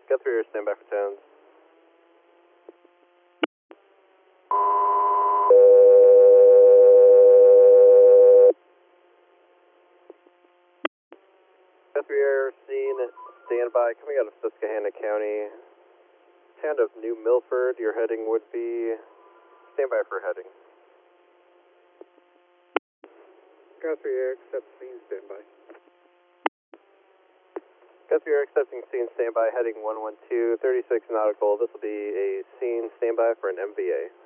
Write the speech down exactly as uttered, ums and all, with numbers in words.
Guthrie, Air, stand by for towns. Guthrie Air, scene, standby, coming out of Susquehanna County. Town of New Milford, your heading would be, standby for heading. Guthrie Air, accept scene, standby. Guthrie Air, accepting scene, standby, heading one one two, thirty-six nautical. This will be a scene, standby for an M V A.